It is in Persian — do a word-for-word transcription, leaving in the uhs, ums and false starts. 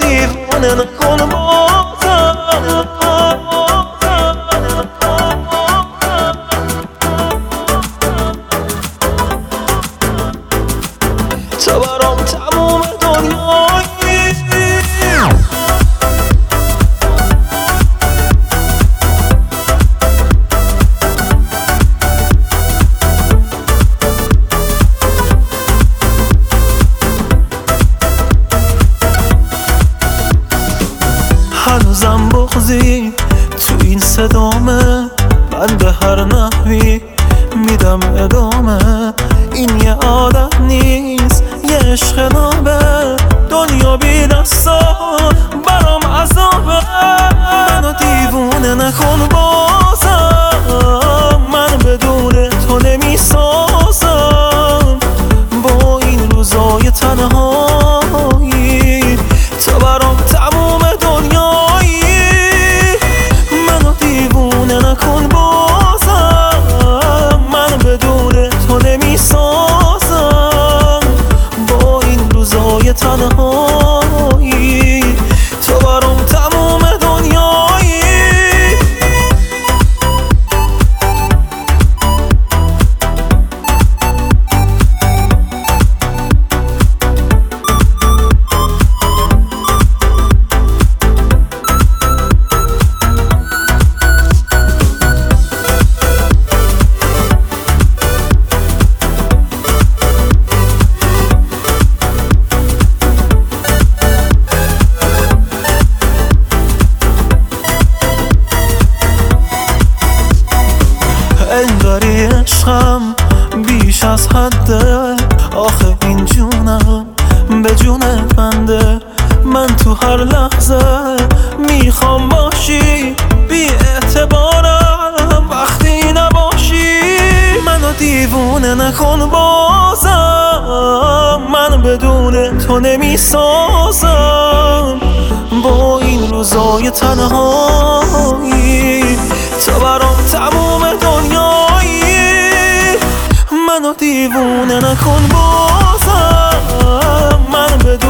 دیوونه نکن بازم. تو برام تموم دنیایی. هنوزم بغضی تو این صدامه، من به هر نحوی میدم ادامه. این یه عادت نیست، یه عشق نابه. دنیا بی دستا برام عذابه. منو دیوونه نکن بازم، من بدون تو نمیسازم. با این روزای تنهایی تو برام تموم دنیایی. منو دیوونه نکن بازم، من بدون تو نمیسازم. با این روزای تنهایی تو برام تموم دنیایی. انگاری عشقم بیش از حده. آخه این جونم به جون بنده. من تو هر لحظه میخوام باشی، بی اعتبارم وقتی نباشی. منو دیوونه نکن بازم، من بدون تو نمیسازم. با این روزای تنهایی تو برام تموم دنیایی. منو دیوونه نکن بازم، من بدون